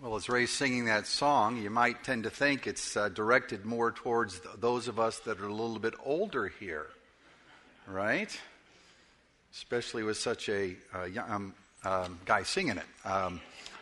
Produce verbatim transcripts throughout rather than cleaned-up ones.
Well, as Ray's singing that song, you might tend to think it's uh, directed more towards th- those of us that are a little bit older here, right? Especially with such a uh, young um, um, guy singing it. Um,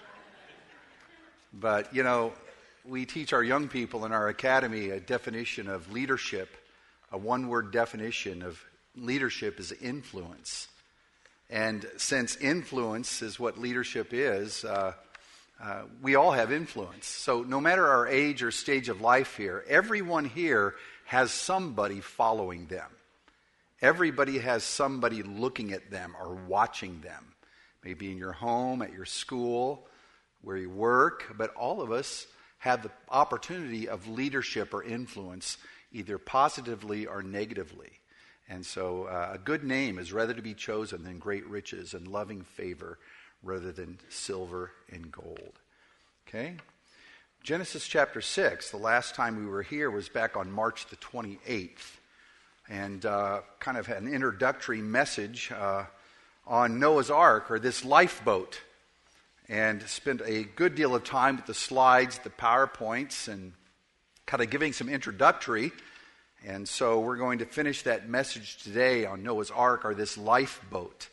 but, you know, we teach our young people in our academy a definition of leadership, a one-word definition of leadership is influence. And since influence is what leadership is, uh, uh, we all have influence. So no matter our age or stage of life here, everyone here has somebody following them. Everybody has somebody looking at them or watching them. Maybe in your home, at your school, where you work, but all of us have the opportunity of leadership or influence, either positively or negatively. And so uh, a good name is rather to be chosen than great riches and loving favor rather than silver and gold. Okay? Genesis chapter six, the last time we were here was back on March the twenty-eighth. And uh, kind of an introductory message uh, on Noah's Ark, or this lifeboat. And spent a good deal of time with the slides, the PowerPoints, and kind of giving some introductory. And so we're going to finish that message today on Noah's Ark, or this lifeboat.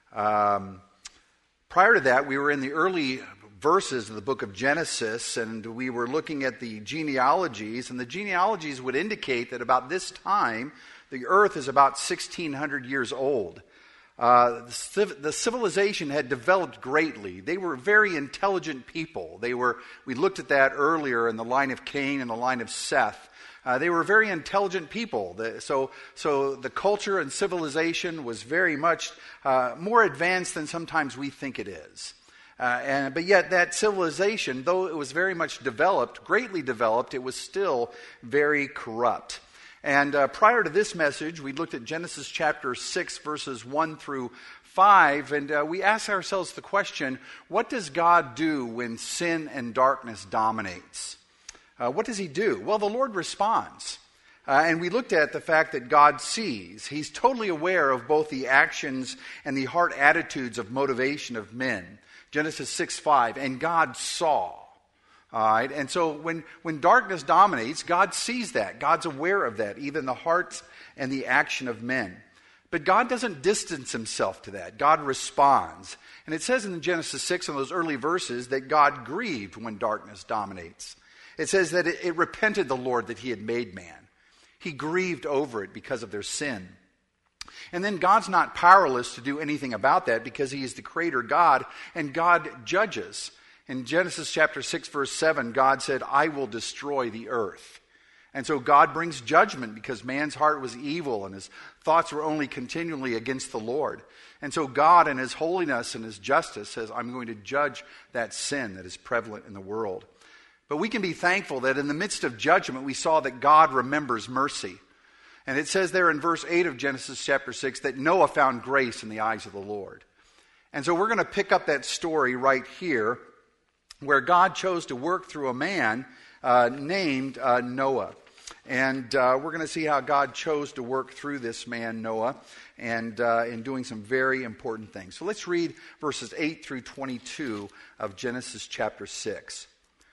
Um, prior to that, we were in the early verses of the book of Genesis, and we were looking at the genealogies, and the genealogies would indicate that about this time, the earth is about sixteen hundred years old. Uh, the, civ- the civilization had developed greatly. They were very intelligent people. They were. We looked at that earlier in the line of Cain and the line of Seth. Uh, they were very intelligent people. The, so, so the culture and civilization was very much uh, more advanced than sometimes we think it is. Uh, and, but yet that civilization, though it was very much developed, greatly developed, it was still very corrupt. And uh, prior to this message, we looked at Genesis chapter six, verses one through five, and uh, we asked ourselves the question, what does God do when sin and darkness dominates? Uh, what does he do? Well, the Lord responds. Uh, and we looked at the fact that God sees. He's totally aware of both the actions and the heart attitudes of motivation of men. Genesis six five, and God saw. All right, and so when, when darkness dominates, God sees that. God's aware of that, even the hearts and the action of men. But God doesn't distance himself to that. God responds. And it says in Genesis six, in those early verses, that God grieved when darkness dominates. It says that it, it repented the Lord that he had made man. He grieved over it because of their sin. And then God's not powerless to do anything about that because he is the creator God, and God judges. In Genesis chapter six, verse seven, God said, I will destroy the earth. And so God brings judgment because man's heart was evil and his thoughts were only continually against the Lord. And so God in his holiness and his justice says, I'm going to judge that sin that is prevalent in the world. But we can be thankful that in the midst of judgment, we saw that God remembers mercy. And it says there in verse eight of Genesis chapter six that Noah found grace in the eyes of the Lord. And so we're going to pick up that story right here, where God chose to work through a man uh, named uh, Noah. And uh, we're going to see how God chose to work through this man, Noah, and uh, in doing some very important things. So let's read verses eight through twenty-two of Genesis chapter six.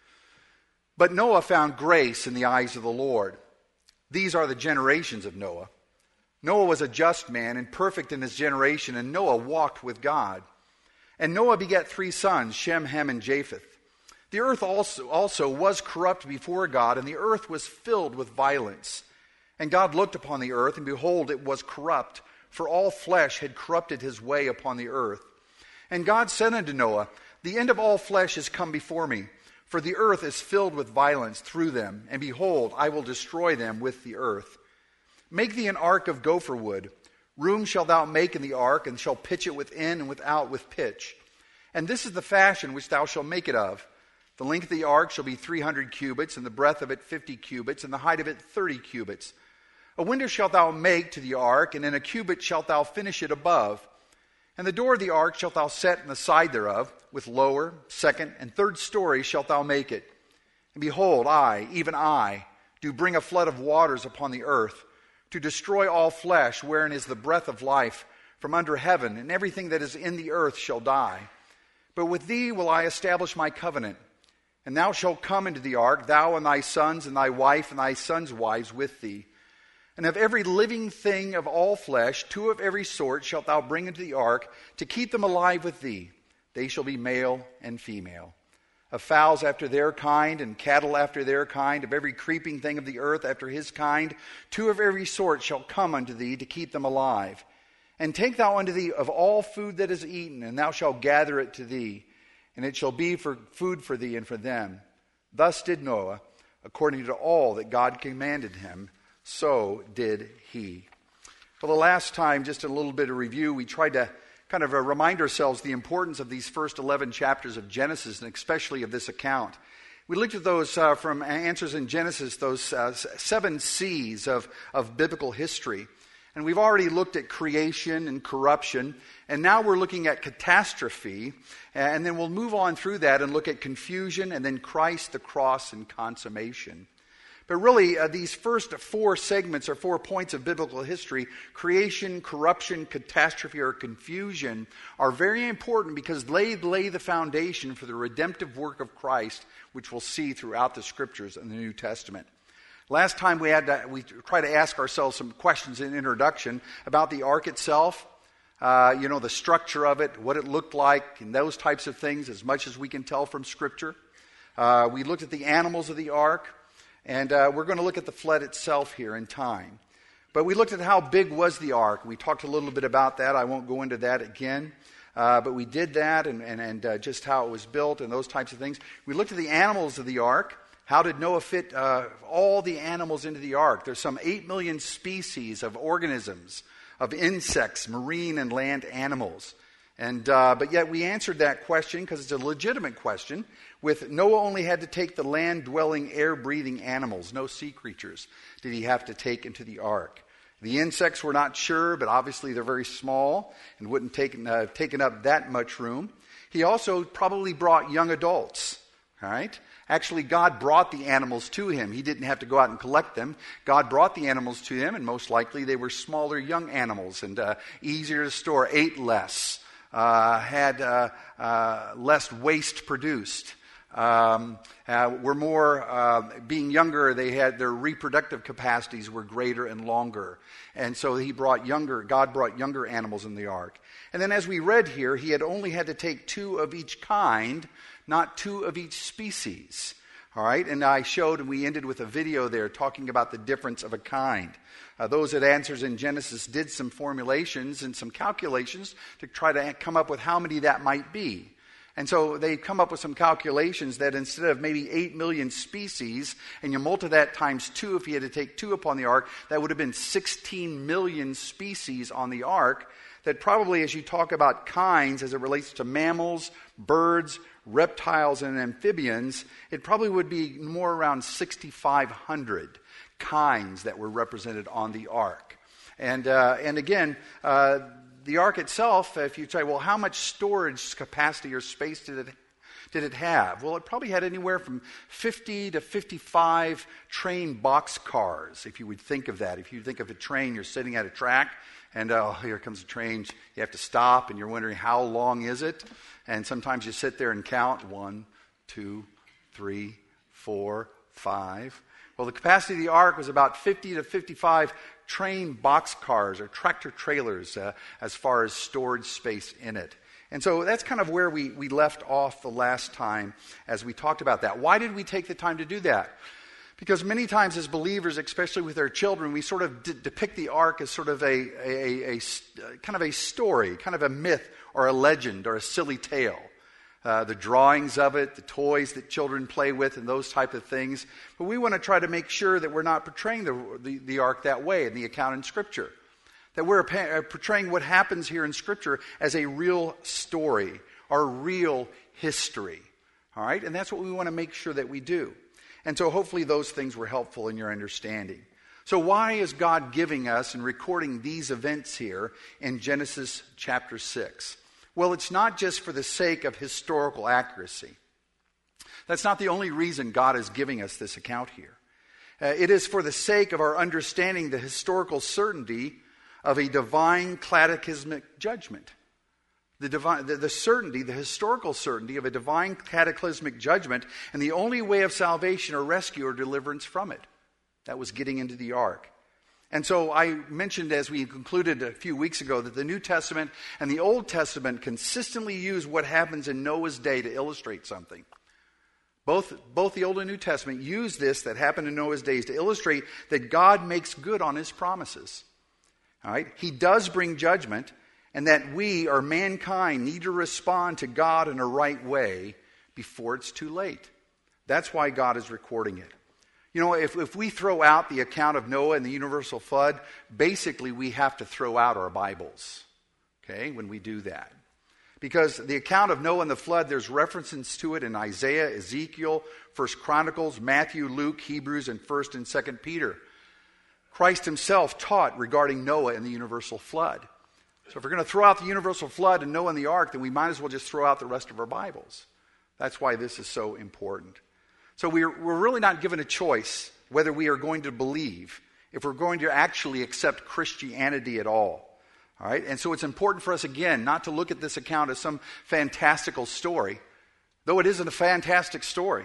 But Noah found grace in the eyes of the Lord. These are the generations of Noah. Noah was a just man and perfect in his generation, and Noah walked with God. And Noah begat three sons, Shem, Ham, and Japheth. The earth also, also was corrupt before God, and the earth was filled with violence. And God looked upon the earth, and behold, it was corrupt, for all flesh had corrupted his way upon the earth. And God said unto Noah, the end of all flesh is come before me, for the earth is filled with violence through them, and behold, I will destroy them with the earth. Make thee an ark of gopher wood. Room shalt thou make in the ark, and shall pitch it within and without with pitch. And this is the fashion which thou shalt make it of. The length of the ark shall be three hundred cubits, and the breadth of it fifty cubits, and the height of it thirty cubits. A window shalt thou make to the ark, and in a cubit shalt thou finish it above. And the door of the ark shalt thou set in the side thereof, with lower, second, and third story shalt thou make it. And behold, I, even I, do bring a flood of waters upon the earth, to destroy all flesh, wherein is the breath of life from under heaven, and everything that is in the earth shall die. But with thee will I establish my covenant. And thou shalt come into the ark, thou and thy sons and thy wife and thy sons' wives with thee. And of every living thing of all flesh, two of every sort shalt thou bring into the ark, to keep them alive with thee. They shall be male and female. Of fowls after their kind, and cattle after their kind, of every creeping thing of the earth after his kind, two of every sort shall come unto thee, to keep them alive. And take thou unto thee of all food that is eaten, and thou shalt gather it to thee, and it shall be for food for thee and for them. Thus did Noah, according to all that God commanded him, so did he. For the last time, just a little bit of review, we tried to kind of uh, remind ourselves the importance of these first eleven chapters of Genesis, and especially of this account. We looked at those uh, from Answers in Genesis, those uh, seven C's of, of biblical history. And we've already looked at creation and corruption, and now we're looking at catastrophe, and then we'll move on through that and look at confusion, and then Christ, the cross, and consummation. But really, uh, these first four segments or four points of biblical history, creation, corruption, catastrophe, or confusion, are very important because they lay the foundation for the redemptive work of Christ, which we'll see throughout the Scriptures in the New Testament. Last time we had to, we tried to ask ourselves some questions in introduction about the ark itself, uh, you know, the structure of it, what it looked like, and those types of things, as much as we can tell from Scripture. Uh, we looked at the animals of the ark, and uh, we're going to look at the flood itself here in time. But we looked at how big was the ark. We talked a little bit about that. I won't go into that again. Uh, but we did that, and, and, and uh, just how it was built and those types of things. We looked at the animals of the ark. How did Noah fit uh, all the animals into the ark? There's some eight million species of organisms, of insects, marine and land animals. And uh, but yet we answered that question because it's a legitimate question. With Noah only had to take the land-dwelling, air-breathing animals, no sea creatures did he have to take into the ark. The insects we're not sure, but obviously they're very small and wouldn't take uh, taken up that much room. He also probably brought young adults, all right? Actually, God brought the animals to him. He didn't have to go out and collect them. God brought the animals to him, and most likely they were smaller young animals and uh, easier to store, ate less, uh, had uh, uh, less waste produced. Um, uh, were more, uh, being younger, they had their reproductive capacities were greater and longer. And so he brought younger, God brought younger animals in the ark. And then as we read here, he had only had to take two of each kind, not two of each species. All right, and I showed, and we ended with a video there talking about the difference of a kind. Uh, those at Answers in Genesis did some formulations and some calculations to try to come up with how many that might be. And so they come up with some calculations that instead of maybe eight million species, and you multiply that times two, if you had to take two upon the ark, that would have been sixteen million species on the ark. That probably, as you talk about kinds as it relates to mammals, birds, reptiles, and amphibians, it probably would be more around sixty-five hundred kinds that were represented on the ark. And uh, and again, uh, the ark itself, if you say, well, how much storage capacity or space did it did it have? Well, it probably had anywhere from fifty to fifty-five train box cars, if you would think of that. If you think of a train, you're sitting at a track, and oh, here comes a train. You have to stop, and you're wondering, how long is it? And sometimes you sit there and count, one, two, three, four, five. Well, the capacity of the ark was about fifty to fifty-five train box cars or tractor trailers uh, as far as storage space in it. And so that's kind of where we, we left off the last time as we talked about that. Why did we take the time to do that? Because many times as believers, especially with our children, we sort of d- depict the ark as sort of a, a, a, a kind of a story, kind of a myth or a legend or a silly tale. Uh, the drawings of it, the toys that children play with, and those type of things. But we want to try to make sure that we're not portraying the, the, the ark that way in the account in Scripture. That we're portraying what happens here in Scripture as a real story or real history. All right? And that's what we want to make sure that we do. And so hopefully those things were helpful in your understanding. So why is God giving us and recording these events here in Genesis chapter six? Well, it's not just for the sake of historical accuracy. That's not the only reason God is giving us this account here. Uh, it is for the sake of our understanding the historical certainty of a divine cataclysmic judgment. The, divine, the, the certainty, the historical certainty of a divine cataclysmic judgment, and the only way of salvation or rescue or deliverance from it. That was getting into the ark. And so I mentioned as we concluded a few weeks ago that the New Testament and the Old Testament consistently use what happens in Noah's day to illustrate something. Both, both the Old and New Testament use this that happened in Noah's days to illustrate that God makes good on his promises. All right? He does bring judgment, and that we, or mankind, need to respond to God in a right way before it's too late. That's why God is recording it. You know, if, if we throw out the account of Noah and the universal flood, basically we have to throw out our Bibles, okay, when we do that. Because the account of Noah and the flood, there's references to it in Isaiah, Ezekiel, First Chronicles, Matthew, Luke, Hebrews, and First and Second Peter. Christ himself taught regarding Noah and the universal flood. So if we're going to throw out the universal flood and Noah and the ark, then we might as well just throw out the rest of our Bibles. That's why this is so important. So we're, we're really not given a choice whether we are going to believe, if we're going to actually accept Christianity at all. All right? And so it's important for us, again, not to look at this account as some fantastical story, though it isn't a fantastic story,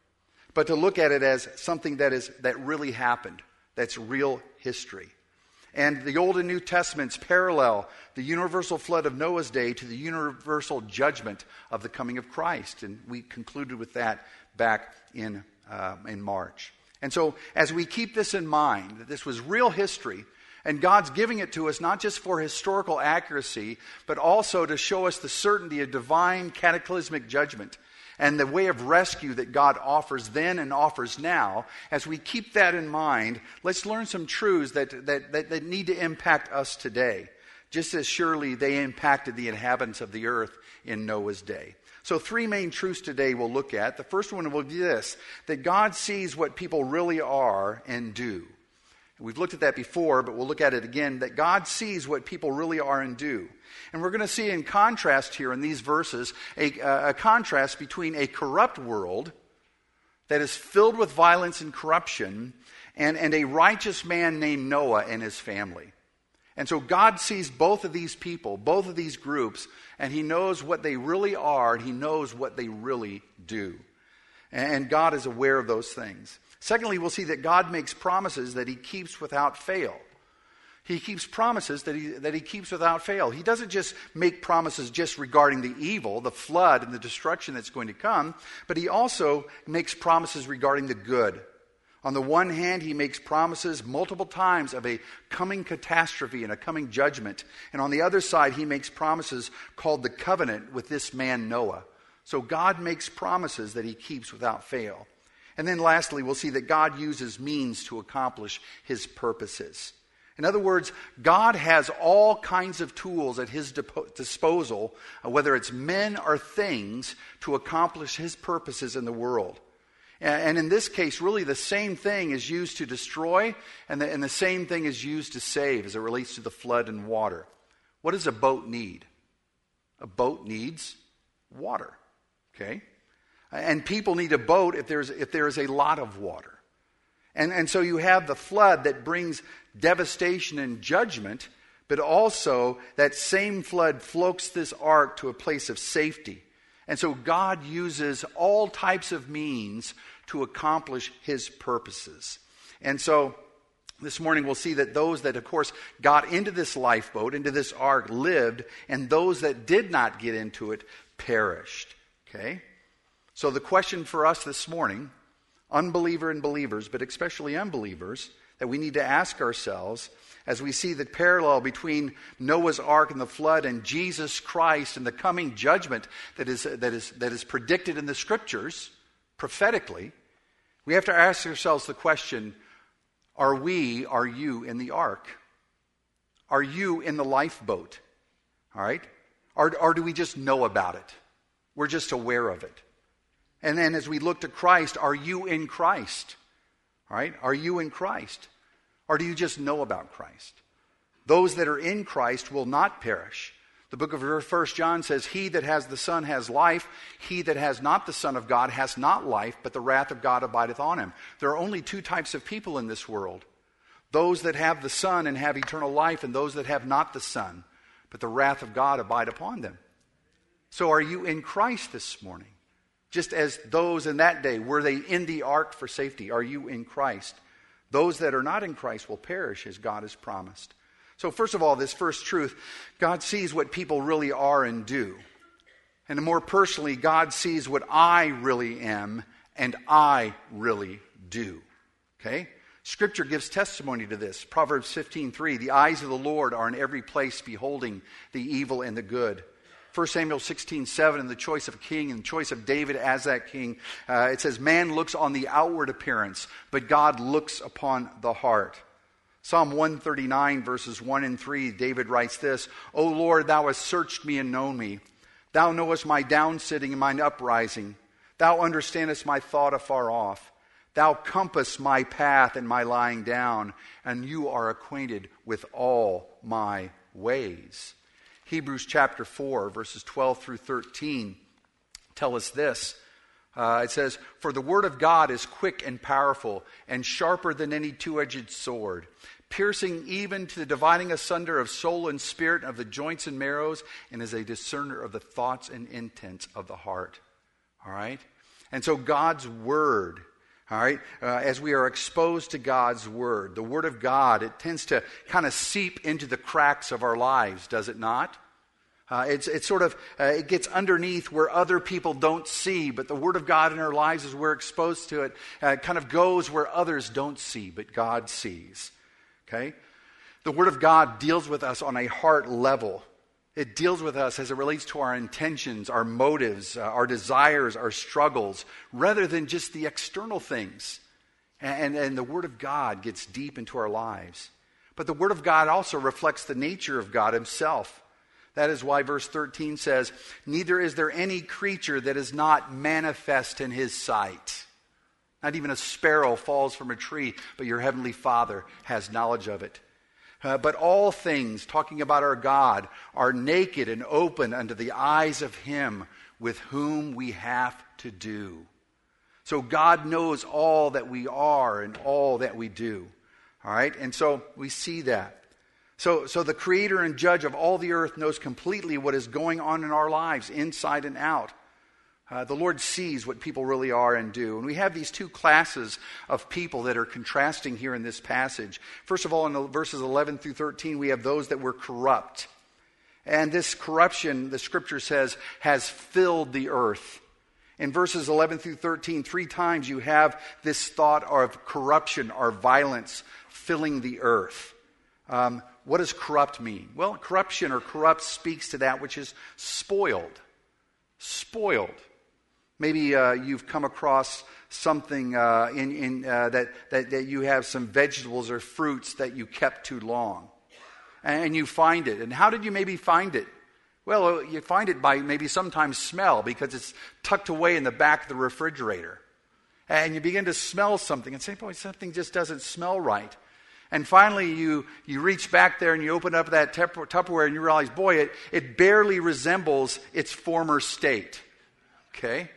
but to look at it as something that is that really happened, that's real history. And the Old and New Testaments parallel the universal flood of Noah's day to the universal judgment of the coming of Christ. And we concluded with that back in uh, in March. And so as we keep this in mind, that this was real history, and God's giving it to us not just for historical accuracy, but also to show us the certainty of divine cataclysmic judgment and the way of rescue that God offers then and offers now. As we keep that in mind, let's learn some truths that, that, that, that need to impact us today, just as surely they impacted the inhabitants of the earth in Noah's day. So three main truths today we'll look at. The first one will be this, that God sees what people really are and do. We've looked at that before, but we'll look at it again, that God sees what people really are and do. And we're going to see in contrast here in these verses, a, a contrast between a corrupt world that is filled with violence and corruption and, and a righteous man named Noah and his family. And so God sees both of these people, both of these groups, and he knows what they really are, and he knows what they really do. And God is aware of those things. Secondly, we'll see that God makes promises that he keeps without fail. He keeps promises that he, that he keeps without fail. He doesn't just make promises just regarding the evil, the flood, and the destruction that's going to come, but he also makes promises regarding the good. On the one hand, he makes promises multiple times of a coming catastrophe and a coming judgment. And on the other side, he makes promises called the covenant with this man Noah. So God makes promises that he keeps without fail. And then lastly, we'll see that God uses means to accomplish his purposes. In other words, God has all kinds of tools at his disposal, whether it's men or things, to accomplish his purposes in the world. And in this case, really the same thing is used to destroy, and the, and the same thing is used to save as it relates to the flood and water. What does a boat need? A boat needs water, okay? And people need a boat if there's if there is a lot of water. And, and so you have the flood that brings devastation and judgment, but also that same flood floats this ark to a place of safety. And so God uses all types of means to accomplish his purposes. And so this morning we'll see that those that, of course, got into this lifeboat, into this ark, lived, and those that did not get into it perished. Okay? So the question for us this morning, unbeliever and believers, but especially unbelievers, that we need to ask ourselves as we see the parallel between Noah's ark and the flood and Jesus Christ and the coming judgment that is, that is, that is predicted in the scriptures prophetically, we have to ask ourselves the question, are we, are you in the ark? Are you in the lifeboat? All right? Or, or do we just know about it? We're just aware of it. And then as we look to Christ, are you in Christ? All right? Are you in Christ? Or do you just know about Christ? Those that are in Christ will not perish. The book of First John says, he that has the Son has life. He that has not the Son of God has not life, but the wrath of God abideth on him. There are only two types of people in this world. Those that have the Son and have eternal life, and those that have not the Son, but the wrath of God abide upon them. So are you in Christ this morning? Just as those in that day, were they in the ark for safety? Are you in Christ? Those that are not in Christ will perish as God has promised. So first of all, this first truth, God sees what people really are and do. And more personally, God sees what I really am and I really do. Okay? Scripture gives testimony to this. Proverbs fifteen three, the eyes of the Lord are in every place, beholding the evil and the good. First Samuel sixteen seven, in the choice of a king and the choice of David as that king, uh, it says, man looks on the outward appearance, but God looks upon the heart. Psalm one thirty-nine, verses one and three, David writes this, O Lord, thou hast searched me and known me. Thou knowest my downsitting and mine uprising. Thou understandest my thought afar off. Thou compass my path and my lying down, and you are acquainted with all my ways. Hebrews chapter four, verses twelve through thirteen tell us this. Uh, it says, for the word of God is quick and powerful and sharper than any two-edged sword, piercing even to the dividing asunder of soul and spirit, of the joints and marrows, and is a discerner of the thoughts and intents of the heart. All right? And so God's word, all right, uh, as we are exposed to God's word, the word of God, it tends to kind of seep into the cracks of our lives, does it not? Uh, it's it's sort of, uh, it gets underneath where other people don't see, but the word of God in our lives, as we're exposed to it, uh, kind of goes where others don't see, but God sees. Okay? The word of God deals with us on a heart level. It deals with us as it relates to our intentions, our motives, uh, our desires, our struggles, rather than just the external things. And, and the word of God gets deep into our lives. But the word of God also reflects the nature of God himself. That is why verse thirteen says, neither is there any creature that is not manifest in his sight. Not even a sparrow falls from a tree, but your heavenly Father has knowledge of it. Uh, but all things, talking about our God, are naked and open unto the eyes of him with whom we have to do. So God knows all that we are and all that we do. All right? And so we see that. So, so the creator and judge of all the earth knows completely what is going on in our lives, inside and out. Uh, the Lord sees what people really are and do. And we have these two classes of people that are contrasting here in this passage. First of all, in the verses eleven through thirteen, we have those that were corrupt. And this corruption, the scripture says, has filled the earth. In verses eleven through thirteen, three times you have this thought of corruption or violence filling the earth. Um, what does corrupt mean? Well, corruption or corrupt speaks to that which is spoiled. Spoiled. Maybe uh, you've come across something uh, in, in uh, that, that, that you have some vegetables or fruits that you kept too long. And you find it. And how did you maybe find it? Well, you find it by maybe sometimes smell, because it's tucked away in the back of the refrigerator. And you begin to smell something and say, boy, something just doesn't smell right. And finally, you, you reach back there and you open up that Tupperware and you realize, boy, it, it barely resembles its former state. Okay?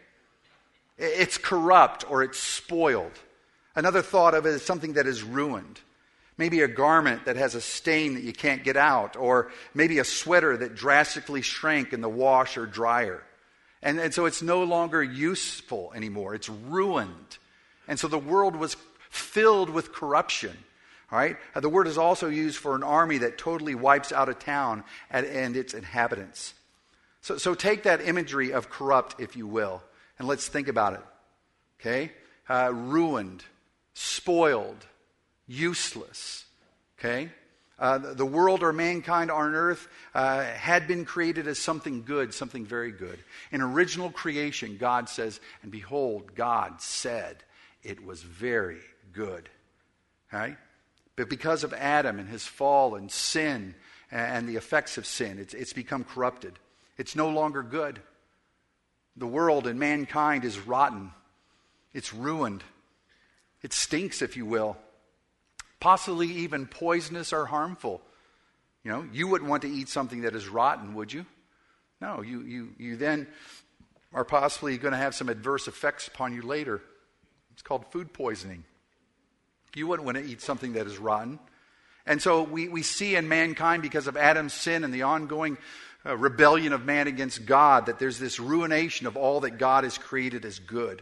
It's corrupt or it's spoiled. Another thought of it is something that is ruined. Maybe a garment that has a stain that you can't get out, or maybe a sweater that drastically shrank in the wash or dryer. And, and so it's no longer useful anymore. It's ruined. And so the world was filled with corruption. All right? Uh, the word is also used for an army that totally wipes out a town and, and its inhabitants. So, so take that imagery of corrupt, if you will, and let's think about it. Okay? Uh, ruined, spoiled, useless. Okay? Uh, the, the world or mankind on earth uh, had been created as something good, something very good. In original creation, God says, and behold, God said it was very good. All right? But because of Adam and his fall and sin and the effects of sin, it's, it's become corrupted. It's no longer good. The world and mankind is rotten. It's ruined. It stinks, if you will. Possibly even poisonous or harmful. You know, you wouldn't want to eat something that is rotten, would you? No, you, you, you then are possibly going to have some adverse effects upon you later. It's called food poisoning. You wouldn't want to eat something that is rotten. And so we, we see in mankind, because of Adam's sin and the ongoing uh, rebellion of man against God, that there's this ruination of all that God has created as good.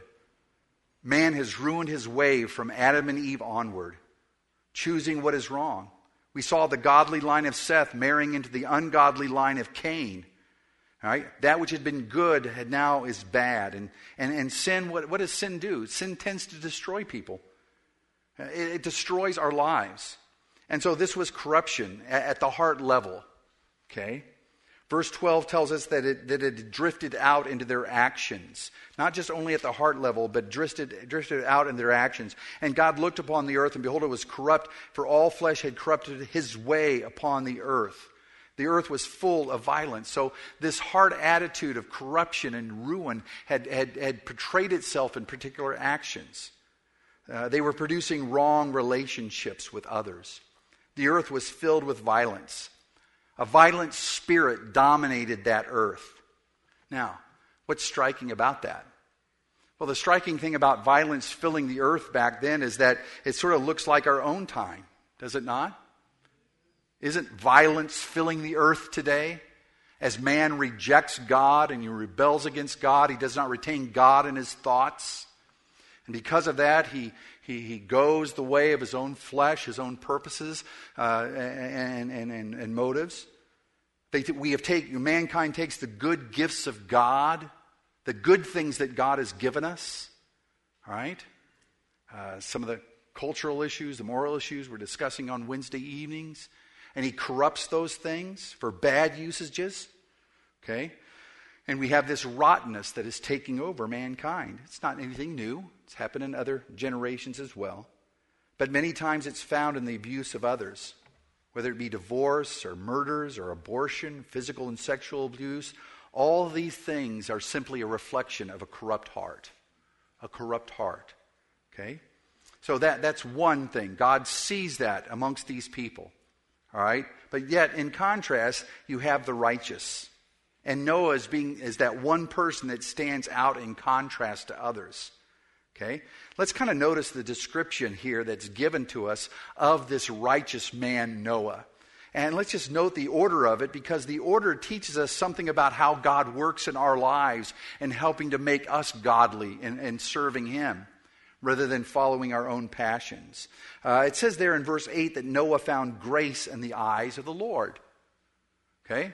Man has ruined his way from Adam and Eve onward, choosing what is wrong. We saw the godly line of Seth marrying into the ungodly line of Cain. All right? That which had been good had now is bad. And, and, and sin, what, what does sin do? Sin tends to destroy people. It, it destroys our lives. And so this was corruption at, at the heart level. Okay? Verse twelve tells us that it, that it drifted out into their actions. Not just only at the heart level, but drifted, drifted out in their actions. And God looked upon the earth, and behold, it was corrupt, for all flesh had corrupted his way upon the earth. The earth was full of violence. So this hard attitude of corruption and ruin had, had, had portrayed itself in particular actions. Uh, they were producing wrong relationships with others. The earth was filled with violence. A violent spirit dominated that earth. Now, what's striking about that? Well, the striking thing about violence filling the earth back then is that it sort of looks like our own time, does it not? Isn't violence filling the earth today? As man rejects God and he rebels against God, he does not retain God in his thoughts. And because of that, he he, he goes the way of his own flesh, his own purposes uh, and, and, and, and motives. They, we have taken, mankind takes the good gifts of God, the good things that God has given us, all right? Uh, some of the cultural issues, the moral issues we're discussing on Wednesday evenings, and he corrupts those things for bad usages, okay? And we have this rottenness that is taking over mankind. It's not anything new. It's happened in other generations as well. But many times it's found in the abuse of others, whether it be divorce or murders or abortion, physical and sexual abuse. All these things are simply a reflection of a corrupt heart. A corrupt heart. Okay? So that, that's one thing. God sees that amongst these people. All right? But yet, in contrast, you have the righteous. And Noah is, being, is that one person that stands out in contrast to others. Okay? Let's kind of notice the description here that's given to us of this righteous man, Noah. And let's just note the order of it, because the order teaches us something about how God works in our lives and helping to make us godly and, and serving him, rather than following our own passions. Uh, it says there in verse eight that Noah found grace in the eyes of the Lord. Okay?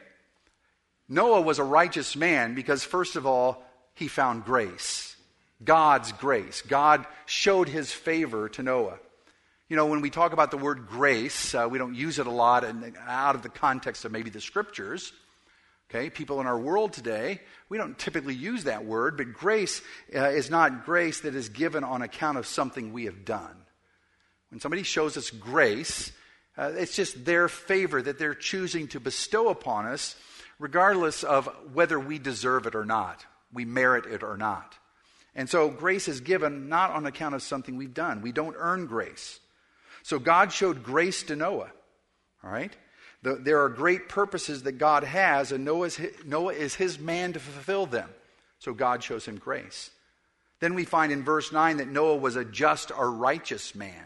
Noah was a righteous man because, first of all, he found grace. God's grace. God showed his favor to Noah. You know, when we talk about the word grace, uh, we don't use it a lot in, out of the context of maybe the scriptures. Okay, people in our world today, we don't typically use that word, but grace uh, is not grace that is given on account of something we have done. When somebody shows us grace, uh, it's just their favor that they're choosing to bestow upon us, regardless of whether we deserve it or not, we merit it or not. And so grace is given not on account of something we've done. We don't earn grace. So God showed grace to Noah, all right? The, there are great purposes that God has, and Noah's, Noah is his man to fulfill them. So God shows him grace. Then we find in verse nine that Noah was a just or righteous man.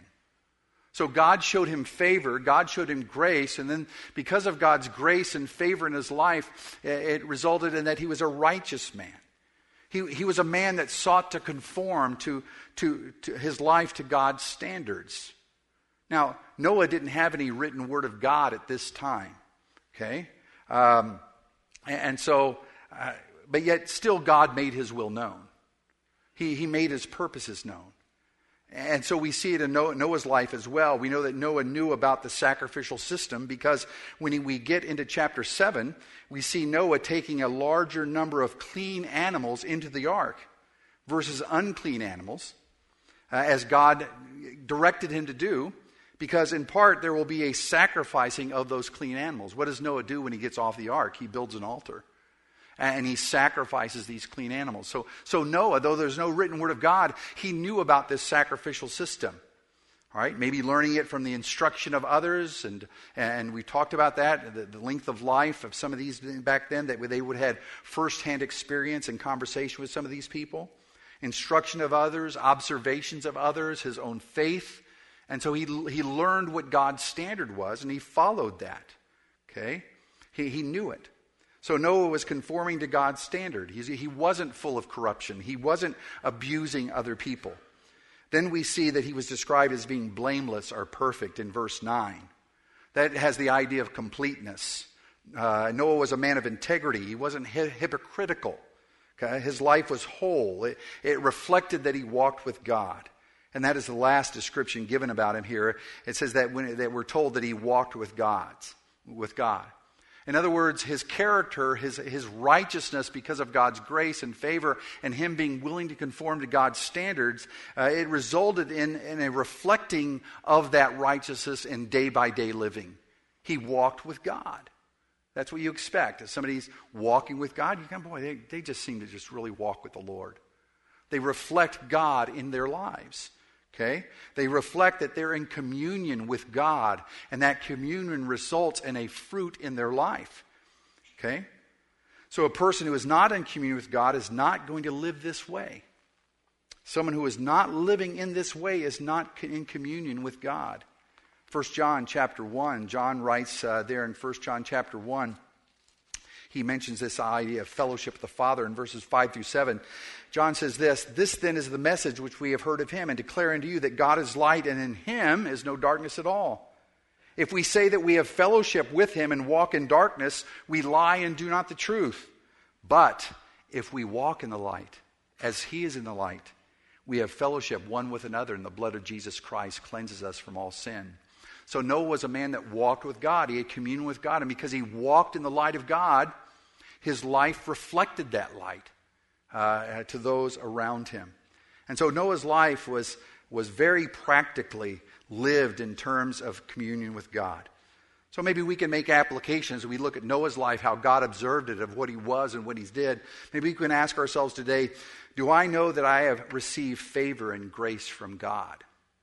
So God showed him favor, God showed him grace, and then because of God's grace and favor in his life, it resulted in that he was a righteous man. He, he was a man that sought to conform to, to, to his life to God's standards. Now, Noah didn't have any written word of God at this time, okay? Um, and, and so, uh, but yet still God made his will known. He, he made his purposes known. And so we see it in Noah's life as well. We know that Noah knew about the sacrificial system because when we get into chapter seven, we see Noah taking a larger number of clean animals into the ark versus unclean animals, uh, as God directed him to do, because in part there will be a sacrificing of those clean animals. What does Noah do when he gets off the ark? He builds an altar. And he sacrifices these clean animals. So, so Noah, though there's no written word of God, he knew about this sacrificial system. All right, maybe learning it from the instruction of others, and and we talked about that, the, the length of life of some of these back then, that they would have had firsthand experience and conversation with some of these people. Instruction of others, observations of others, his own faith. And so he he learned what God's standard was, and he followed that. Okay, he he knew it. So Noah was conforming to God's standard. He's, he wasn't full of corruption. He wasn't abusing other people. Then we see that he was described as being blameless or perfect in verse nine. That has the idea of completeness. Uh, Noah was a man of integrity. He wasn't hi- hypocritical. Okay? His life was whole. It, it reflected that he walked with God. And that is the last description given about him here. It says that, when, that we're told that he walked with God's, with God. In other words, his character, his, his righteousness because of God's grace and favor and him being willing to conform to God's standards, uh, it resulted in, in a reflecting of that righteousness in day-by-day living. He walked with God. That's what you expect. If somebody's walking with God, you come, boy, they, they just seem to just really walk with the Lord. They reflect God in their lives. Okay? They reflect that they're in communion with God, and that communion results in a fruit in their life. Okay? So a person who is not in communion with God is not going to live this way. Someone who is not living in this way is not in communion with God. First John chapter one, John writes uh, there in First John chapter one, he mentions this idea of fellowship with the Father in verses five through seven. John says this, "This then is the message which we have heard of him and declare unto you that God is light and in him is no darkness at all. If we say that we have fellowship with him and walk in darkness, we lie and do not the truth. But if we walk in the light, as he is in the light, we have fellowship one with another, and the blood of Jesus Christ cleanses us from all sin." So Noah was a man that walked with God. He had communion with God. And because he walked in the light of God, his life reflected that light uh, to those around him. And so Noah's life was, was very practically lived in terms of communion with God. So maybe we can make applications as we look at Noah's life, how God observed it, of what he was and what he did. Maybe we can ask ourselves today, do I know that I have received favor and grace from God?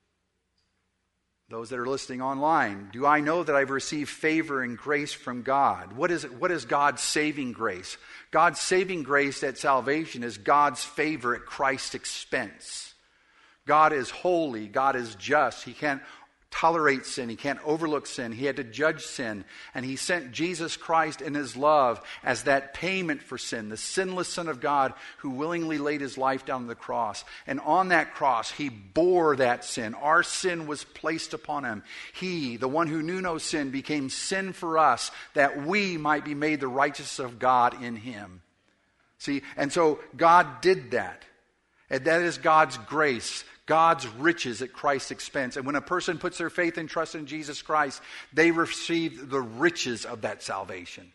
Those that are listening online, do I know that I've received favor and grace from God? What is it? What is God's saving grace? God's saving grace at salvation is God's favor at Christ's expense. God is holy. God is just. He can't tolerate sin. He can't overlook sin. He had to judge sin. And he sent Jesus Christ in his love as that payment for sin, the sinless Son of God who willingly laid his life down on the cross. And on that cross, he bore that sin. Our sin was placed upon him. He, the one who knew no sin, became sin for us that we might be made the righteousness of God in him. See, and so God did that. And that is God's grace, God's riches at Christ's expense. And when a person puts their faith and trust in Jesus Christ, they receive the riches of that salvation.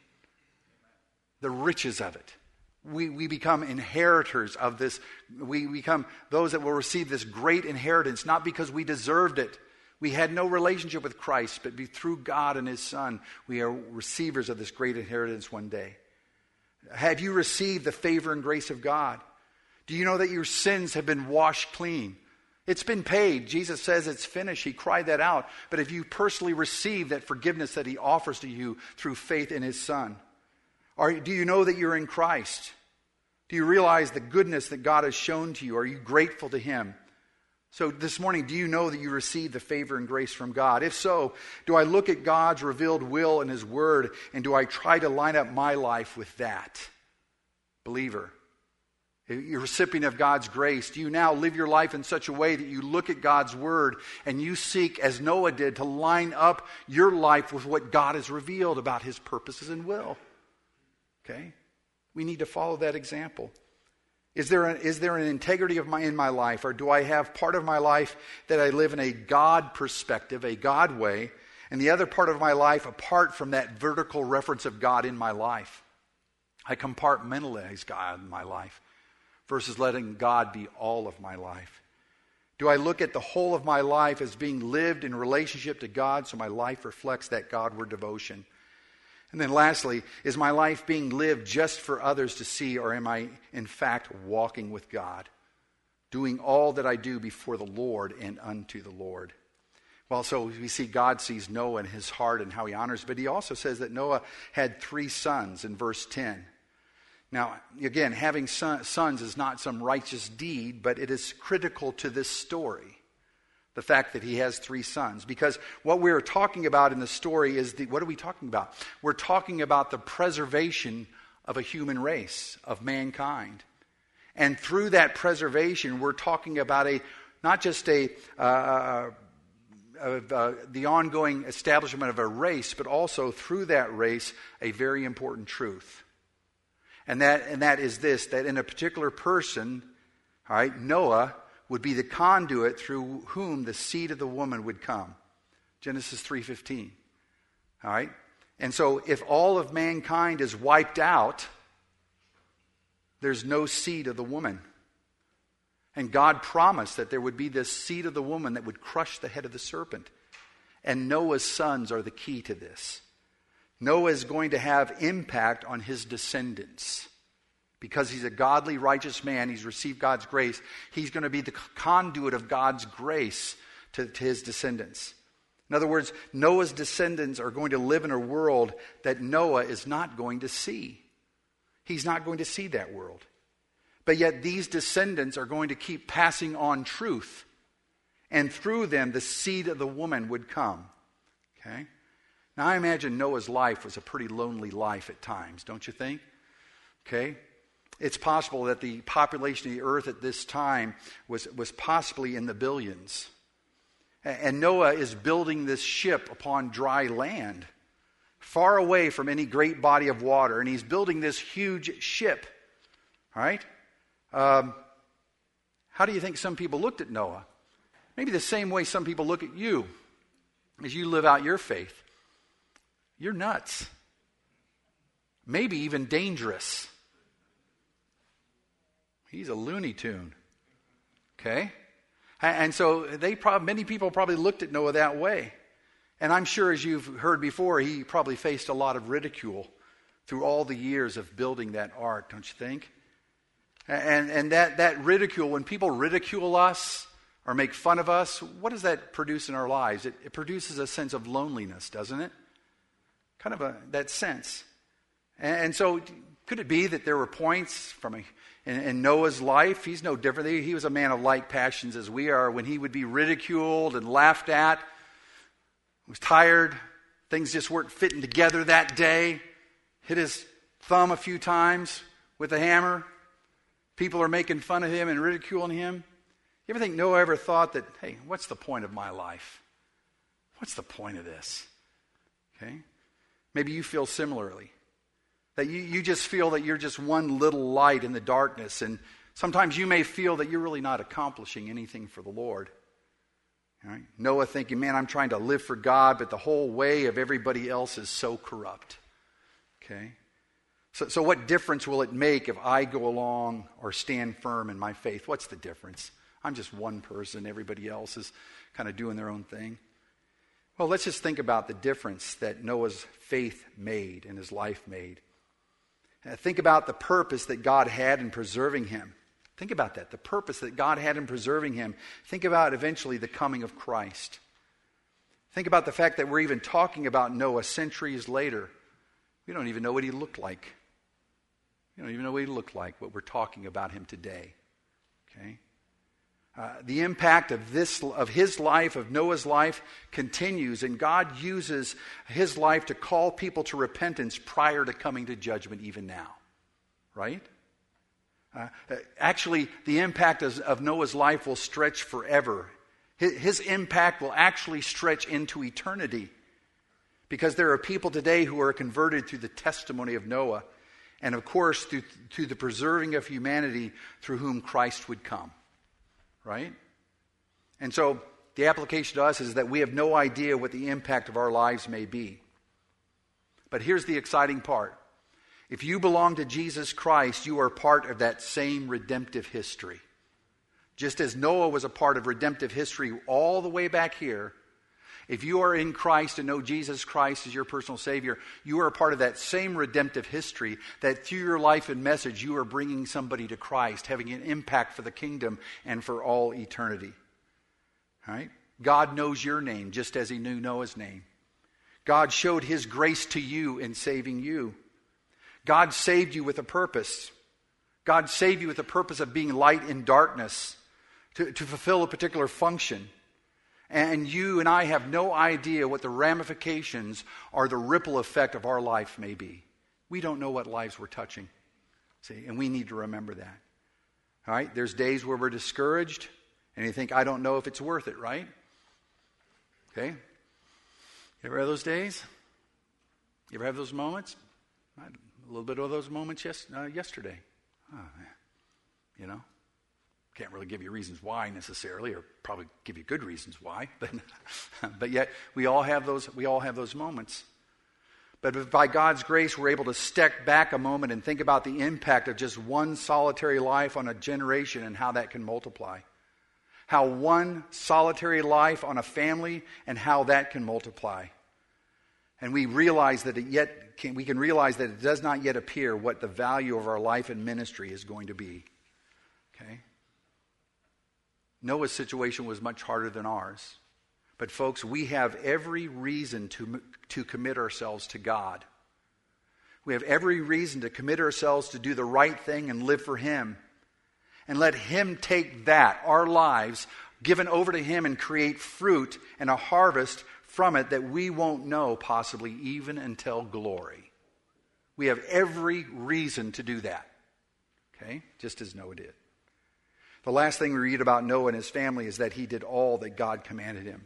The riches of it. We, we become inheritors of this. We become those that will receive this great inheritance, not because we deserved it. We had no relationship with Christ, but through God and his Son, we are receivers of this great inheritance one day. Have you received the favor and grace of God? Do you know that your sins have been washed clean? It's been paid. Jesus says it's finished. He cried that out. But if you personally receive that forgiveness that he offers to you through faith in his Son, or do you know that you're in Christ? Do you realize the goodness that God has shown to you? Are you grateful to him? So this morning, do you know that you received the favor and grace from God? If so, do I look at God's revealed will and his word, and do I try to line up my life with that? Believer, you're a recipient of God's grace. Do you now live your life in such a way that you look at God's word and you seek, as Noah did, to line up your life with what God has revealed about his purposes and will? Okay? We need to follow that example. Is there, a, is there an integrity of my, in my life, or do I have part of my life that I live in a God perspective, a God way, and the other part of my life apart from that vertical reference of God in my life? I compartmentalize God in my life versus letting God be all of my life. Do I look at the whole of my life as being lived in relationship to God so my life reflects that Godward devotion? And then lastly, is my life being lived just for others to see, or am I in fact walking with God, doing all that I do before the Lord and unto the Lord? Well, so we see God sees Noah and his heart and how he honors, but he also says that Noah had three sons in verse ten. Now, again, having son, sons is not some righteous deed, but it is critical to this story, the fact that he has three sons. Because what we're talking about in the story is, the, what are we talking about? We're talking about the preservation of a human race, of mankind. And through that preservation, we're talking about a not just a uh, of, uh, the ongoing establishment of a race, but also through that race, a very important truth. And that and that is this, that in a particular person, all right, Noah would be the conduit through whom the seed of the woman would come. Genesis three fifteen. All right? And so if all of mankind is wiped out, there's no seed of the woman. And God promised that there would be this seed of the woman that would crush the head of the serpent. And Noah's sons are the key to this. Noah is going to have impact on his descendants. Because he's a godly, righteous man, he's received God's grace. He's going to be the conduit of God's grace to, to his descendants. In other words, Noah's descendants are going to live in a world that Noah is not going to see. He's not going to see that world. But yet these descendants are going to keep passing on truth. And through them, the seed of the woman would come. Okay? Now, I imagine Noah's life was a pretty lonely life at times, don't you think? Okay? It's possible that the population of the earth at this time was, was possibly in the billions. And Noah is building this ship upon dry land, far away from any great body of water. And he's building this huge ship. All right? Um, how do you think some people looked at Noah? Maybe the same way some people look at you as you live out your faith. You're nuts. Maybe even dangerous. He's a Looney Tune. Okay? And so they probably, many people probably looked at Noah that way. And I'm sure, as you've heard before, he probably faced a lot of ridicule through all the years of building that ark, don't you think? And, and that, that ridicule, when people ridicule us or make fun of us, what does that produce in our lives? It, it produces a sense of loneliness, doesn't it? Kind of a that sense. And, and so could it be that there were points from a, in, in Noah's life, he's no different. He was a man of like passions as we are, when he would be ridiculed and laughed at, was tired, things just weren't fitting together that day, hit his thumb a few times with a hammer. People are making fun of him and ridiculing him. You ever think Noah ever thought that, hey, what's the point of my life? What's the point of this? Okay? Maybe you feel similarly. That you, you just feel that you're just one little light in the darkness. And sometimes you may feel that you're really not accomplishing anything for the Lord. All right? Noah thinking, man, I'm trying to live for God, but the whole way of everybody else is so corrupt. Okay? So, so what difference will it make if I go along or stand firm in my faith? What's the difference? I'm just one person. Everybody else is kind of doing their own thing. Well, let's just think about the difference that Noah's faith made and his life made. Uh, think about the purpose that God had in preserving him. Think about that, the purpose that God had in preserving him. Think about eventually the coming of Christ. Think about the fact that we're even talking about Noah centuries later. We don't even know what he looked like. We don't even know what he looked like, but we're talking about him today. Okay? Uh, the impact of this, of his life, of Noah's life, continues, and God uses his life to call people to repentance prior to coming to judgment even now. Right? Uh, actually, the impact of, of Noah's life will stretch forever. His, his impact will actually stretch into eternity. Because there are people today who are converted through the testimony of Noah. And of course, through, through the preserving of humanity through whom Christ would come. Right? And so, the application to us is that we have no idea what the impact of our lives may be. But here's the exciting part. If you belong to Jesus Christ, you are part of that same redemptive history. Just as Noah was a part of redemptive history all the way back here, if you are in Christ and know Jesus Christ as your personal Savior, you are a part of that same redemptive history, that through your life and message, you are bringing somebody to Christ, having an impact for the kingdom and for all eternity. All right? God knows your name just as he knew Noah's name. God showed his grace to you in saving you. God saved you with a purpose. God saved you with the purpose of being light in darkness, to, to fulfill a particular function. And you and I have no idea what the ramifications or the ripple effect of our life may be. We don't know what lives we're touching. See, and we need to remember that. All right? There's days where we're discouraged, and you think, I don't know if it's worth it, right? Okay? You ever have those days? You ever have those moments? I had a little bit of those moments yes, uh, yesterday. Oh, man. You know? Can't really give you reasons why necessarily, or probably give you good reasons why, but but yet we all have those we all have those moments. But if by God's grace we're able to step back a moment and think about the impact of just one solitary life on a generation and how that can multiply. How one solitary life on a family and how that can multiply. And we realize that it yet can, we can realize that it does not yet appear what the value of our life and ministry is going to be. Okay? Noah's situation was much harder than ours. But folks, we have every reason to, to commit ourselves to God. We have every reason to commit ourselves to do the right thing and live for Him. And let Him take that, our lives, given over to Him, and create fruit and a harvest from it that we won't know possibly even until glory. We have every reason to do that. Okay? Just as Noah did. The last thing we read about Noah and his family is that he did all that God commanded him.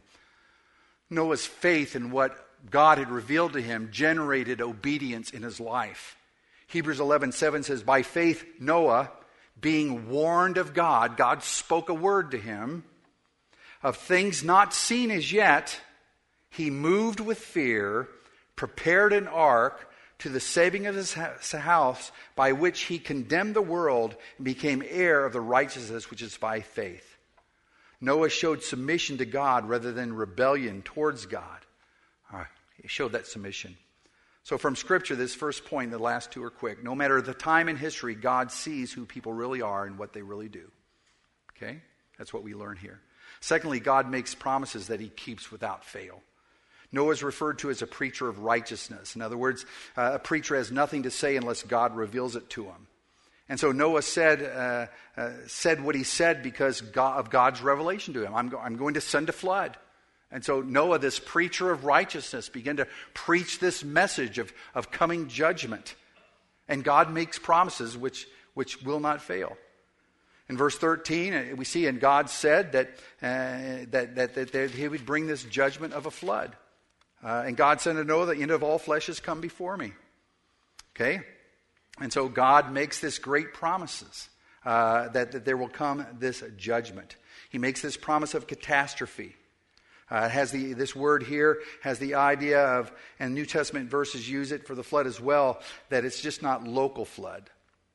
Noah's faith in what God had revealed to him generated obedience in his life. Hebrews eleven seven says, by faith Noah, being warned of God, God spoke a word to him, of things not seen as yet, he moved with fear, prepared an ark to the saving of his house, by which he condemned the world and became heir of the righteousness which is by faith. Noah showed submission to God rather than rebellion towards God. All right, he showed that submission. So from Scripture, this first point, the last two are quick. No matter the time in history, God sees who people really are and what they really do. Okay? That's what we learn here. Secondly, God makes promises that He keeps without fail. Noah is referred to as a preacher of righteousness. In other words, uh, a preacher has nothing to say unless God reveals it to him. And so Noah said uh, uh, said what he said because God, of God's revelation to him. I'm, go- I'm going to send a flood. And so Noah, this preacher of righteousness, began to preach this message of, of coming judgment. And God makes promises which, which will not fail. In verse thirteen, we see, and God said that, uh, that, that, that, that He would bring this judgment of a flood. Uh, and God said to Noah, the end of all flesh has come before me. Okay? And so God makes this great promises uh, that, that there will come this judgment. He makes this promise of catastrophe. Uh, it has the this word here has the idea of, and New Testament verses use it for the flood as well, that it's just not local flood.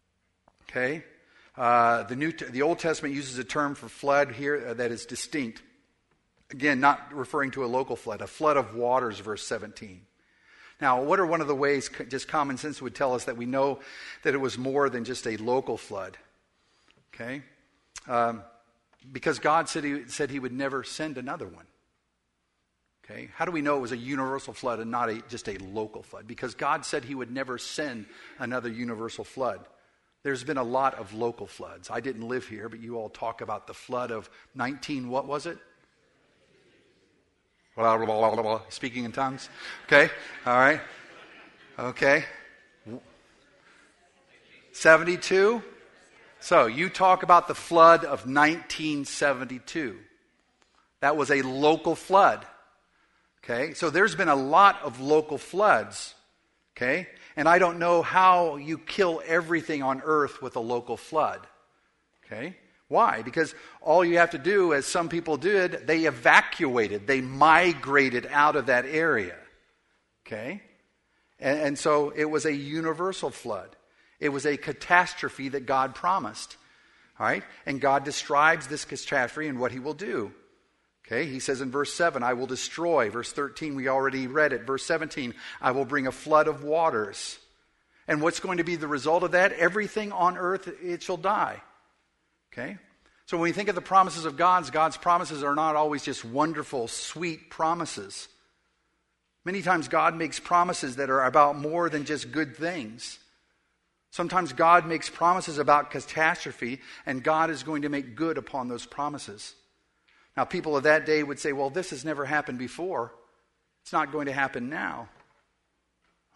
Okay? Uh, the New the Old Testament uses a term for flood here that is distinct. Again, not referring to a local flood, a flood of waters, verse seventeen. Now, what are one of the ways, just common sense would tell us, that we know that it was more than just a local flood? Okay? Um, because God said he, said he would never send another one. Okay? How do we know it was a universal flood and not a, just a local flood? Because God said He would never send another universal flood. There's been a lot of local floods. I didn't live here, but you all talk about the flood of nineteen, what was it? Blah, blah, blah, blah, blah. Speaking in tongues. Okay? All right. Okay. seventy-two. So you talk about the flood of nineteen seventy-two. That was a local flood. Okay? So there's been a lot of local floods. Okay? And I don't know how you kill everything on earth with a local flood. Okay? Why? Because all you have to do, as some people did, they evacuated, they migrated out of that area. Okay? And, and so it was a universal flood. It was a catastrophe that God promised. All right? And God describes this catastrophe and what He will do. Okay? He says in verse seven, I will destroy. Verse thirteen, we already read it. Verse seventeen, I will bring a flood of waters. And what's going to be the result of that? Everything on earth, it shall die. Okay? So when we think of the promises of God, God's promises are not always just wonderful, sweet promises. Many times God makes promises that are about more than just good things. Sometimes God makes promises about catastrophe, and God is going to make good upon those promises. Now, people of that day would say, well, this has never happened before. It's not going to happen now.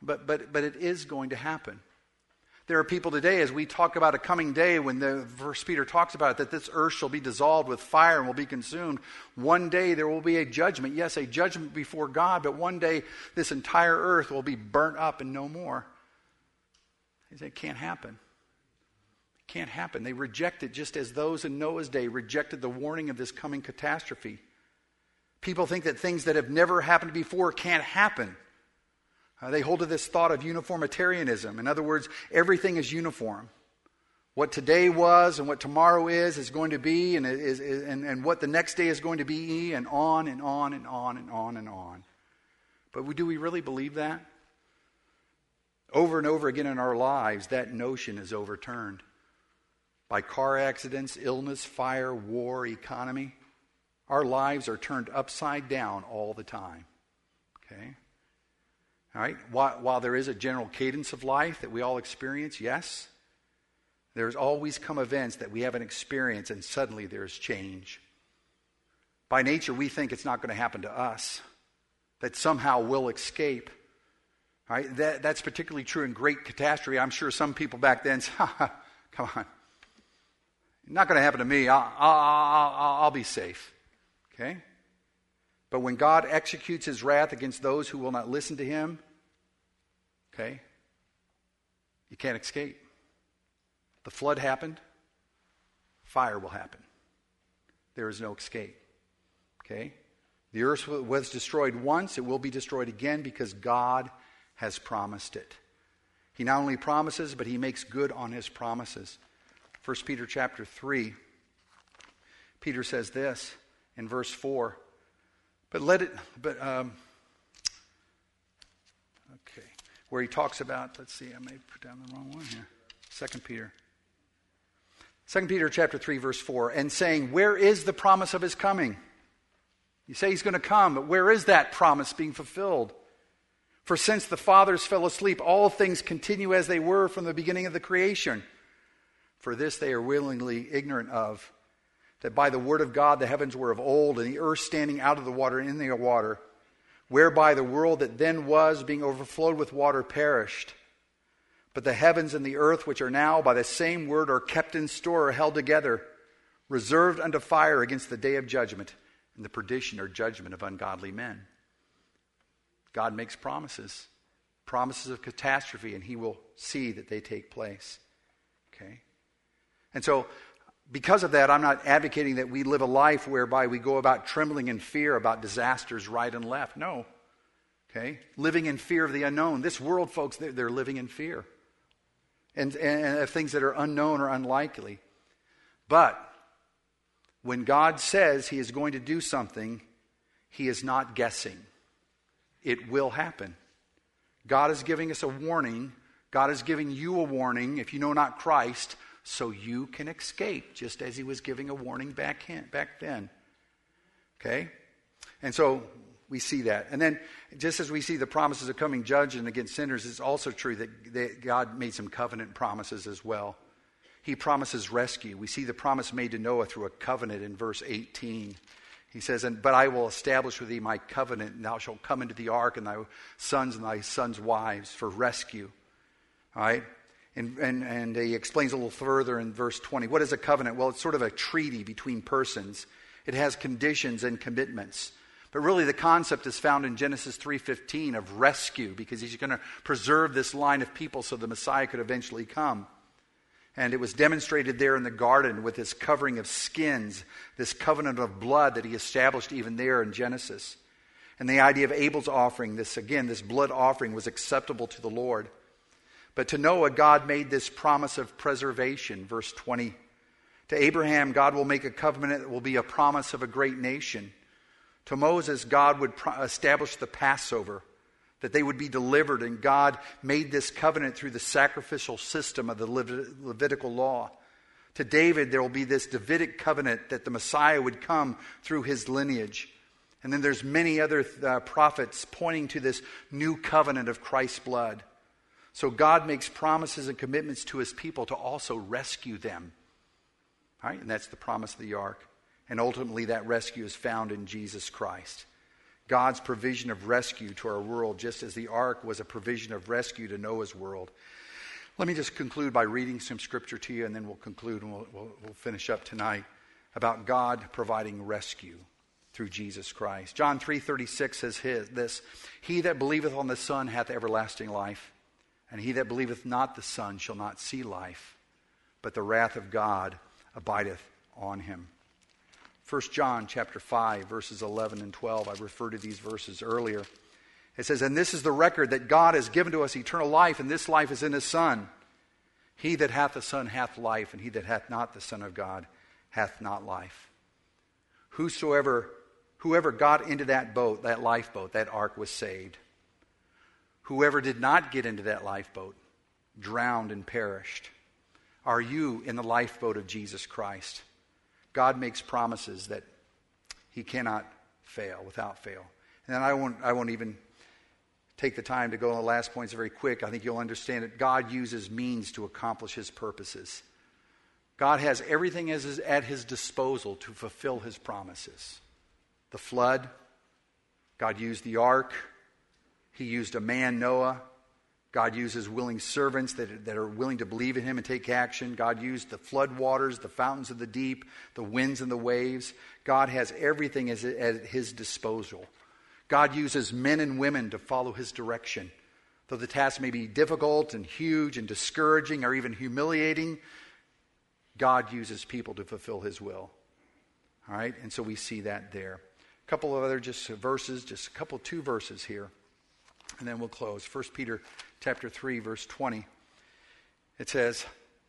but, but, but it is going to happen. There are people today, as we talk about a coming day when the First Peter talks about it, that this earth shall be dissolved with fire and will be consumed. One day there will be a judgment. Yes, a judgment before God, but one day this entire earth will be burnt up and no more. He said, it can't happen. It can't happen. They reject it just as those in Noah's day rejected the warning of this coming catastrophe. People think that things that have never happened before can't happen. Uh, they hold to this thought of uniformitarianism. In other words, everything is uniform. What today was and what tomorrow is is going to be, and, is, is, and, and what the next day is going to be, and on and on and on and on and on. But do we really believe that? Over and over again in our lives, that notion is overturned. By car accidents, illness, fire, war, economy. Our lives are turned upside down all the time. Okay? All right? While, while there is a general cadence of life that we all experience, yes, there's always come events that we haven't experienced and suddenly there's change. By nature, we think it's not going to happen to us, that somehow we'll escape. All right? That, that's particularly true in great catastrophe. I'm sure some people back then said, come on, not going to happen to me. I'll, I'll, I'll, I'll be safe. Okay? But when God executes his wrath against those who will not listen to him, okay, you can't escape. The flood happened. Fire will happen. There is no escape. Okay? The earth was destroyed once. It will be destroyed again because God has promised it. He not only promises, but he makes good on his promises. First Peter chapter three, Peter says this in verse four. But let it, but, um, okay, where he talks about, let's see, I may put down the wrong one here. Second Peter. Second Peter chapter three, verse four, and saying, where is the promise of his coming? You say he's going to come, but where is that promise being fulfilled? For since the fathers fell asleep, all things continue as they were from the beginning of the creation. For this they are willingly ignorant of, that by the word of God the heavens were of old, and the earth standing out of the water and in the water, whereby the world that then was, being overflowed with water, perished. But the heavens and the earth, which are now by the same word are kept in store, are held together, reserved unto fire against the day of judgment, and the perdition or judgment of ungodly men. God makes promises, promises of catastrophe, and he will see that they take place. Okay? And so, because of that, I'm not advocating that we live a life whereby we go about trembling in fear about disasters right and left. No. Okay? Living in fear of the unknown. This world, folks, they're, they're living in fear. And, and of things that are unknown or unlikely. But, when God says he is going to do something, he is not guessing. It will happen. God is giving us a warning. God is giving you a warning, if you know not Christ, so you can escape, just as he was giving a warning back, in, back then. Okay? And so we see that. And then, just as we see the promises of coming judgment against sinners, it's also true that, that God made some covenant promises as well. He promises rescue. We see the promise made to Noah through a covenant in verse eighteen. He says, "And but I will establish with thee my covenant, and thou shalt come into the ark, and thy sons and thy sons' wives for rescue." All right? And, and, and he explains a little further in verse twenty. What is a covenant? Well, it's sort of a treaty between persons. It has conditions and commitments. But really the concept is found in Genesis three fifteen of rescue, because he's going to preserve this line of people so the Messiah could eventually come. And it was demonstrated there in the garden with this covering of skins, this covenant of blood that he established even there in Genesis. And the idea of Abel's offering, this again, this blood offering was acceptable to the Lord. But to Noah, God made this promise of preservation, verse twenty. To Abraham, God will make a covenant that will be a promise of a great nation. To Moses, God would pro- establish the Passover, that they would be delivered, and God made this covenant through the sacrificial system of the Levit- Levitical law. To David, there will be this Davidic covenant that the Messiah would come through his lineage. And then there's many other uh, prophets pointing to this new covenant of Christ's blood. So God makes promises and commitments to his people to also rescue them. All right? And that's the promise of the ark. And ultimately that rescue is found in Jesus Christ. God's provision of rescue to our world, just as the ark was a provision of rescue to Noah's world. Let me just conclude by reading some scripture to you, and then we'll conclude and we'll, we'll, we'll finish up tonight about God providing rescue through Jesus Christ. John three thirty-six says his, this, "He that believeth on the Son hath everlasting life, and he that believeth not the Son shall not see life, but the wrath of God abideth on him." First John chapter five, verses eleven and twelve. I referred to these verses earlier. It says, "And this is the record that God has given to us eternal life, and this life is in his Son. He that hath the Son hath life, and he that hath not the Son of God hath not life." Whosoever, whoever got into that boat, that lifeboat, that ark, was saved. Whoever did not get into that lifeboat drowned and perished. Are you in the lifeboat of Jesus Christ? God makes promises that he cannot fail, without fail. And I won't, I won't even take the time to go on the last points very quick. I think you'll understand that God uses means to accomplish his purposes. God has everything as his, at his disposal to fulfill his promises. The flood, God used the ark, he used a man, Noah. God uses willing servants that, that are willing to believe in him and take action. God used the flood waters, the fountains of the deep, the winds and the waves. God has everything as, at his disposal. God uses men and women to follow his direction. Though the task may be difficult and huge and discouraging or even humiliating, God uses people to fulfill his will. All right? And so we see that there. A couple of other just verses, just a couple, two verses here. And then we'll close. First Peter chapter three, verse twenty. It says,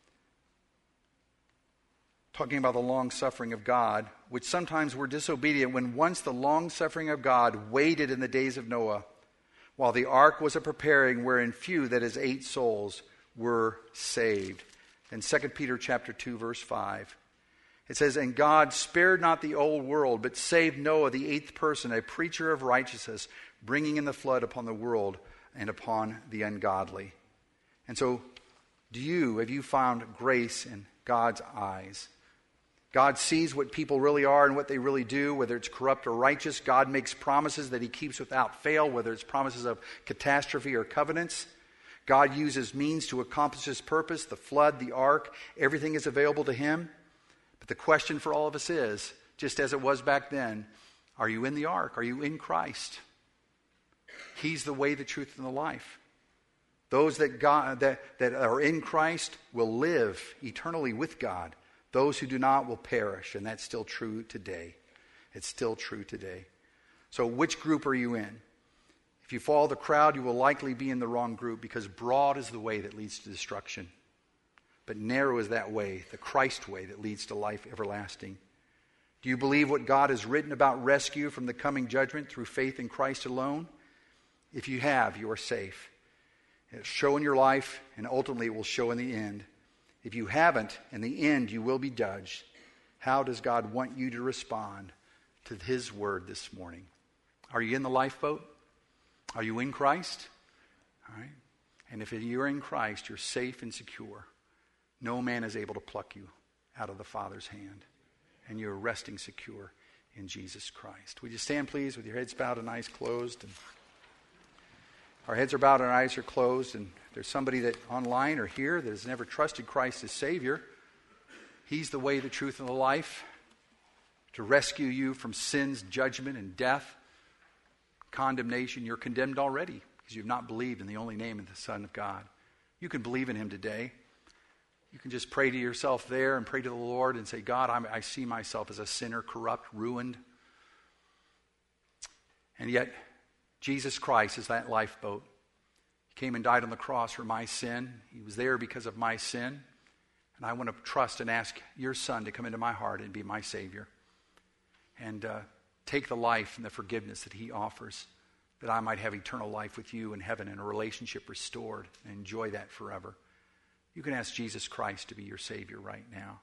talking about the long-suffering of God, which sometimes were disobedient when once the long-suffering of God waited in the days of Noah, while the ark was a preparing, wherein few, that is eight souls, were saved. In Second Peter chapter two, verse five, it says, "And God spared not the old world, but saved Noah, the eighth person, a preacher of righteousness, bringing in the flood upon the world and upon the ungodly." And so, do you, have you found grace in God's eyes? God sees what people really are and what they really do, whether it's corrupt or righteous. God makes promises that he keeps without fail, whether it's promises of catastrophe or covenants. God uses means to accomplish his purpose, the flood, the ark, everything is available to him. But the question for all of us is, just as it was back then, are you in the ark? Are you in Christ? He's the way, the truth, and the life. Those that, God, that, that are in Christ will live eternally with God. Those who do not will perish, and that's still true today. It's still true today. So which group are you in? If you follow the crowd, you will likely be in the wrong group, because broad is the way that leads to destruction. But narrow is that way, the Christ way, that leads to life everlasting. Do you believe what God has written about rescue from the coming judgment through faith in Christ alone? If you have, you are safe. It'll show in your life, and ultimately it will show in the end. If you haven't, in the end you will be judged. How does God want you to respond to his word this morning? Are you in the lifeboat? Are you in Christ? All right. And if you're in Christ, you're safe and secure. No man is able to pluck you out of the Father's hand. And you're resting secure in Jesus Christ. Would you stand, please, with your heads bowed and eyes closed? And our heads are bowed and our eyes are closed. And if there's somebody that online or here that has never trusted Christ as Savior, he's the way, the truth, and the life to rescue you from sin's judgment and death, condemnation. You're condemned already because you've not believed in the only name of the Son of God. You can believe in him today. You can just pray to yourself there and pray to the Lord and say, God, I'm, I see myself as a sinner, corrupt, ruined. And yet, Jesus Christ is that lifeboat. He came and died on the cross for my sin. He was there because of my sin. And I want to trust and ask your Son to come into my heart and be my Savior. And uh, take the life and the forgiveness that he offers, that I might have eternal life with you in heaven and a relationship restored and enjoy that forever. You can ask Jesus Christ to be your Savior right now.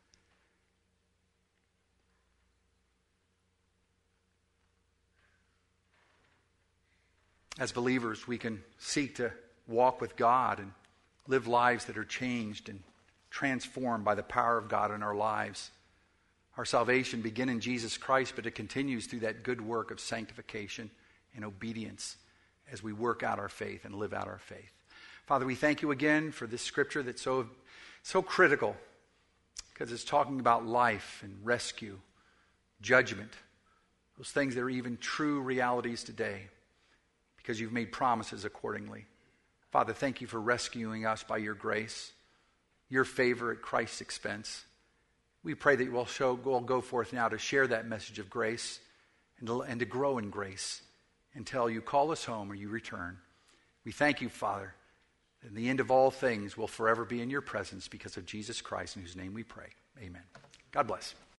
As believers, we can seek to walk with God and live lives that are changed and transformed by the power of God in our lives. Our salvation began in Jesus Christ, but it continues through that good work of sanctification and obedience as we work out our faith and live out our faith. Father, we thank you again for this scripture that's so, so critical, because it's talking about life and rescue, judgment, those things that are even true realities today, because you've made promises accordingly. Father, thank you for rescuing us by your grace, your favor at Christ's expense. We pray that we'll, show, we'll go forth now to share that message of grace and to, and to grow in grace until you call us home or you return. We thank you, Father, that in the end of all things we'll forever be in your presence because of Jesus Christ, in whose name we pray. Amen. God bless.